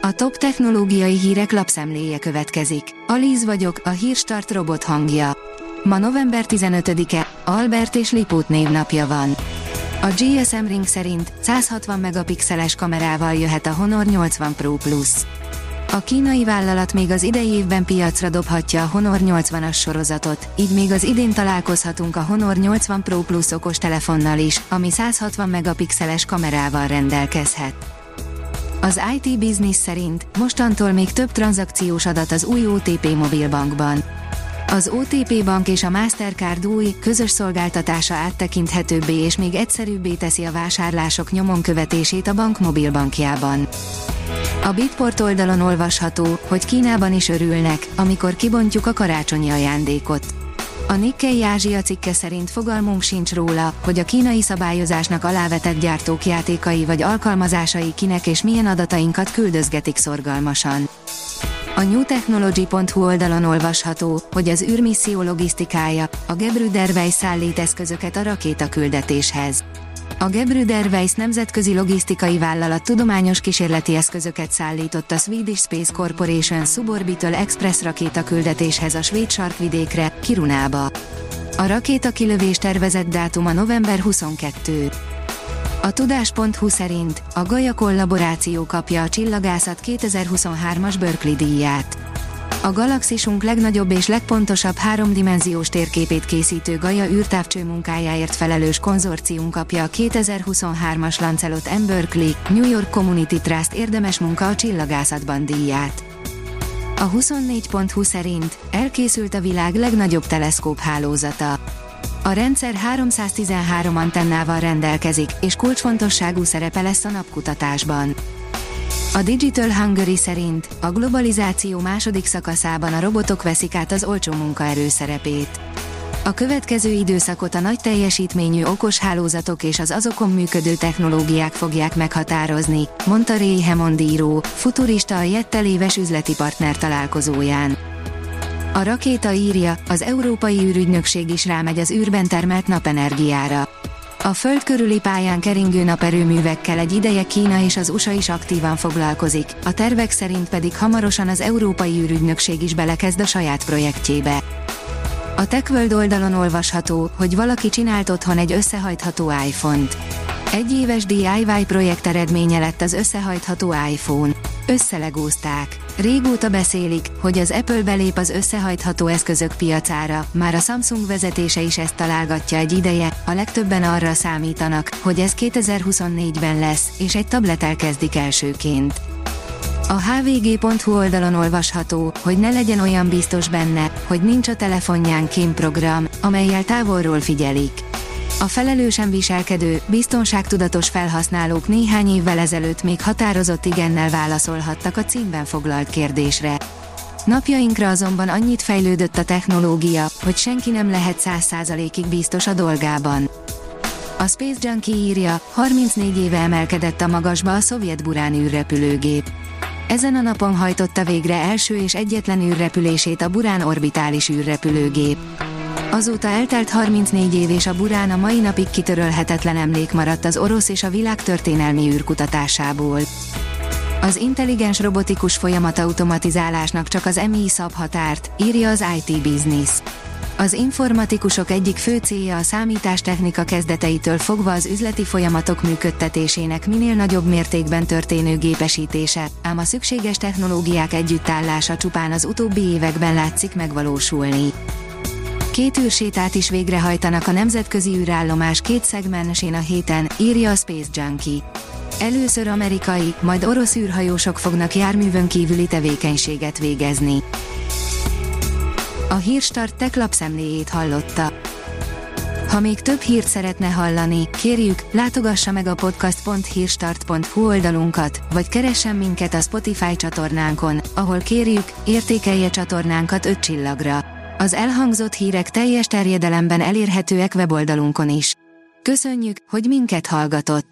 A top technológiai hírek lapszemléje következik. Alíz vagyok, a Hírstart robot hangja. Ma november 15-e, Albert és Lipót névnapja van. A GSM Ring szerint 160 megapixeles kamerával jöhet a Honor 80 Pro Plus. A kínai vállalat még az idei évben piacra dobhatja a Honor 80-as sorozatot, így még az idén találkozhatunk a Honor 80 Pro Plus okostelefonnal is, ami 160 megapixeles kamerával rendelkezhet. Az IT Business szerint mostantól még több tranzakciós adat az új OTP mobilbankban. Az OTP bank és a Mastercard új, közös szolgáltatása áttekinthetőbbé és még egyszerűbbé teszi a vásárlások nyomon követését a bank mobilbankjában. A Bitport oldalon olvasható, hogy Kínában is örülnek, amikor kibontjuk a karácsonyi ajándékot. A Nikkei Ázsia cikke szerint fogalmunk sincs róla, hogy a kínai szabályozásnak alávetett gyártók játékai vagy alkalmazásai kinek és milyen adatainkat küldözgetik szorgalmasan. A newtechnology.hu oldalon olvasható, hogy az űrmisszió logisztikája, a Gebrüder Weiss szállít eszközöket a rakétaküldetéshez. A Gebrüder Weiss nemzetközi logisztikai vállalat tudományos kísérleti eszközöket szállított a Swedish Space Corporation Suborbital Express rakétaküldetéshez a svéd sarkvidékre, Kirunába. A rakétakilövés tervezett dátuma november 22. A tudás.hu szerint a Gaia kollaboráció kapja a Csillagászat 2023-as Berkeley díját. A galaxisunk legnagyobb és legpontosabb háromdimenziós térképét készítő Gaia űrtávcső munkájáért felelős konzorcium kapja a 2023-as Lancelot M. Berkeley, New York Community Trust érdemes munka a csillagászatban díját. A 24.hu szerint elkészült a világ legnagyobb teleszkóp hálózata. A rendszer 313 antennával rendelkezik, és kulcsfontosságú szerepe lesz a napkutatásban. A Digital Hungary szerint a globalizáció második szakaszában a robotok veszik át az olcsó munkaerő szerepét. A következő időszakot a nagy teljesítményű okos hálózatok és az azokon működő technológiák fogják meghatározni, mondta Ray Hammond író, futurista a Jettel éves üzleti partner találkozóján. A rakéta írja, az Európai űrügynökség is rámegy az űrben termelt napenergiára. A Föld körüli pályán keringő naperőművekkel egy ideje Kína és az USA is aktívan foglalkozik, a tervek szerint pedig hamarosan az Európai űrügynökség is belekezd a saját projektjébe. A TechWorld oldalon olvasható, hogy valaki csinált otthon egy összehajtható iPhone-t. Egy éves DIY projekt eredménye lett az összehajtható iPhone. Összelegózták. Régóta beszélik, hogy az Apple belép az összehajtható eszközök piacára, már a Samsung vezetése is ezt találgatja egy ideje, a legtöbben arra számítanak, hogy ez 2024-ben lesz, és egy tablettel kezdik elsőként. A hvg.hu oldalon olvasható, hogy ne legyen olyan biztos benne, hogy nincs a telefonján kémprogram, amellyel távolról figyelik. A felelősen viselkedő, biztonságtudatos felhasználók néhány évvel ezelőtt még határozott igennel válaszolhattak a címben foglalt kérdésre. Napjainkra azonban annyit fejlődött a technológia, hogy senki nem lehet 100%-ig biztos a dolgában. A Space Junkie írja, 34 éve emelkedett a magasba a szovjet Burán űrrepülőgép. Ezen a napon hajtotta végre első és egyetlen űrrepülését a Burán orbitális űrrepülőgép. Azóta eltelt 34 év és a Burán a mai napig kitörölhetetlen emlék maradt az orosz és a világ történelmi űrkutatásából. Az intelligens robotikus folyamatautomatizálásnak csak az MI szab határt, írja az IT Business. Az informatikusok egyik fő célja a számítástechnika kezdeteitől fogva az üzleti folyamatok működtetésének minél nagyobb mértékben történő gépesítése, ám a szükséges technológiák együttállása csupán az utóbbi években látszik megvalósulni. 2 űrsétát is végrehajtanak a nemzetközi űrállomás 2 szegmensén a héten, írja a Space Junkie. Először amerikai, majd orosz űrhajósok fognak járművön kívüli tevékenységet végezni. A Hírstart Tech lapszemléjét hallotta. Ha még több hírt szeretne hallani, kérjük, látogassa meg a podcast.hírstart.hu oldalunkat, vagy keressen minket a Spotify csatornánkon, ahol kérjük, értékelje csatornánkat 5 csillagra. Az elhangzott hírek teljes terjedelemben elérhetőek weboldalunkon is. Köszönjük, hogy minket hallgatott!